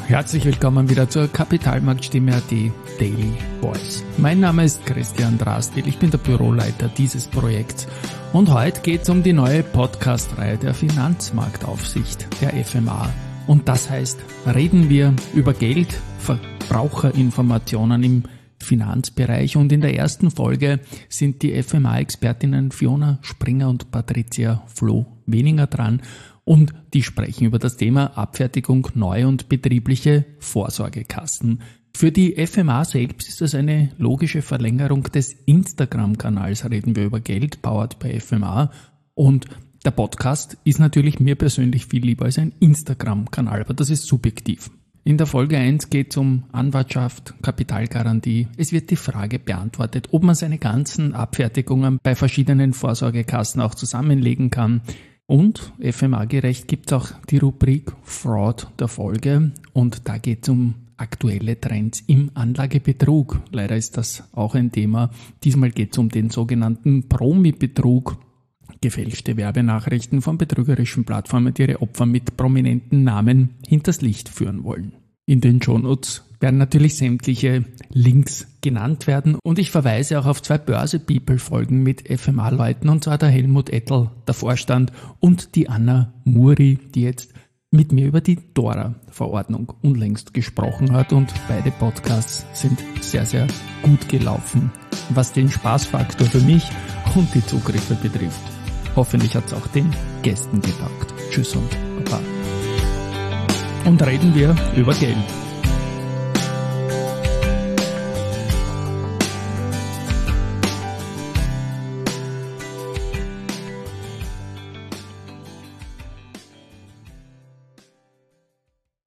Herzlich willkommen wieder zur Kapitalmarktstimme.at Daily Voice. Mein Name ist Christian Drastil, ich bin der Büroleiter dieses Projekts und heute geht es um die neue Podcast-Reihe der Finanzmarktaufsicht, der FMA. Und das heißt, reden wir über Geld, Verbraucherinformationen im Finanzbereich, und in der ersten Folge sind die FMA-Expertinnen Fiona Springer und Patricia Floh-Weninger dran. Und die sprechen über das Thema Abfertigung neu und betriebliche Vorsorgekassen. Für die FMA selbst ist das eine logische Verlängerung des Instagram-Kanals. Reden wir über Geld, powered by FMA. Und der Podcast ist natürlich mir persönlich viel lieber als ein Instagram-Kanal, aber das ist subjektiv. In der Folge 1 geht es um Anwartschaft, Kapitalgarantie. Es wird die Frage beantwortet, ob man seine ganzen Abfertigungen bei verschiedenen Vorsorgekassen auch zusammenlegen kann. Und FMA-gerecht gibt es auch die Rubrik Fraud der Folge, und da geht es um aktuelle Trends im Anlagebetrug. Leider ist das auch ein Thema. Diesmal geht es um den sogenannten Promi-Betrug. Gefälschte Werbenachrichten von betrügerischen Plattformen, die ihre Opfer mit prominenten Namen hinters Licht führen wollen. In den Shownotes werden natürlich sämtliche Links genannt werden, und ich verweise auch auf 2 Börse-People-Folgen mit FMA-Leuten, und zwar der Helmut Ettel, der Vorstand, und die Anna Muri, die jetzt mit mir über die DORA-Verordnung unlängst gesprochen hat, und beide Podcasts sind sehr, sehr gut gelaufen, was den Spaßfaktor für mich und die Zugriffe betrifft. Hoffentlich hat es auch den Gästen getaugt. Tschüss und Baba. Und reden wir über Geld.